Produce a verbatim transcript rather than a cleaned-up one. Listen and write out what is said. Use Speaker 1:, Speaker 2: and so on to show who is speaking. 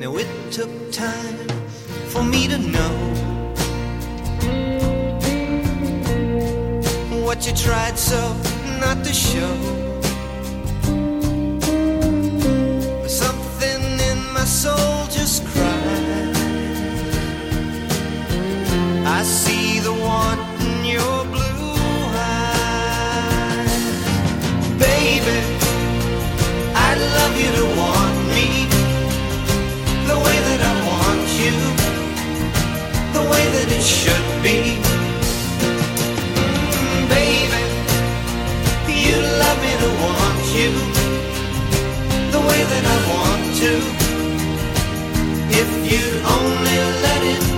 Speaker 1: Now it took time for me to know what you tried so not to show. Something in my soul just cried. I see the want in your blue eyes. Baby, I'd love you to want me the way that I want you, the way that it should be. Mm, baby, you'd love me to want you the way that I want to, if you'd only let it